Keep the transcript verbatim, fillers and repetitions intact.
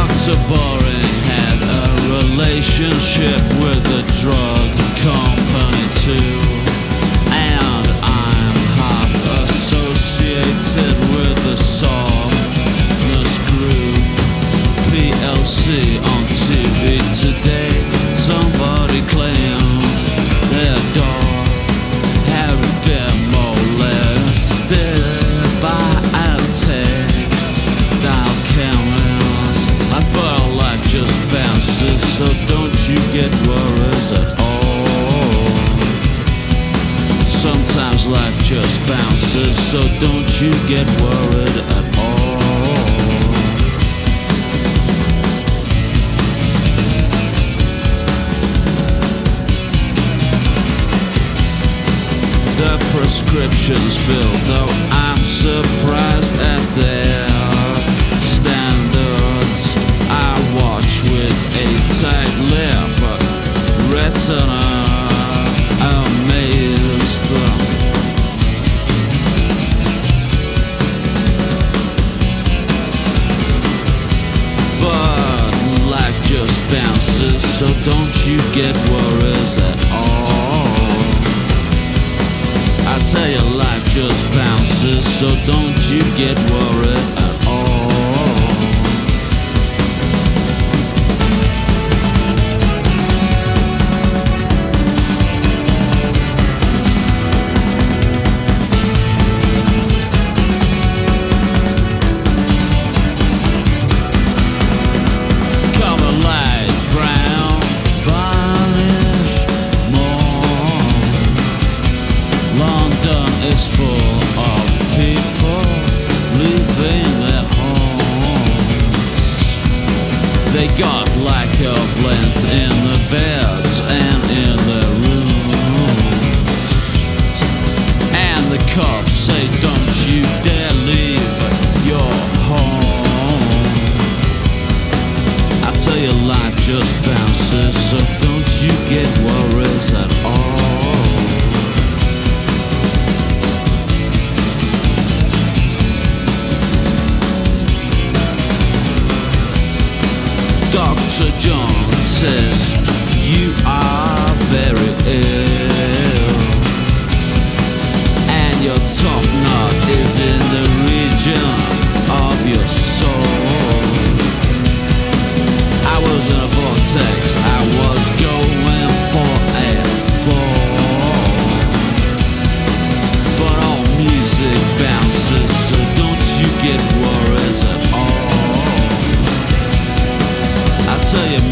doctor Boring had a relationship with the drug company too. And I'm half associated with the softness group P L C on T V today. Somebody claimed their dog had been molested by outtakes down cameras. I thought our life just bounces, so don't you get worries at all. Sometimes life just bounces, so don't you get worried at all. The prescriptions filled, though I'm surprised at their standards. I watch with a tight lip, retina amazed. But life just bounces, so don't you get worries at all. I tell you, life just bounces, so don't you get worried at all. Come a light brown, varnish more. London is full of people leaving their homes. They got lack of length in the beds and in the rooms. And the cops say, don't you dare leave your home. I tell you, life just bounces, so don't you get worries at all. Doctor John says you are very ill, and your top knot is in the region of your soul. I was in a vortex, I was going for a fall. But all music bounces, so don't you get worries at all. I tell you,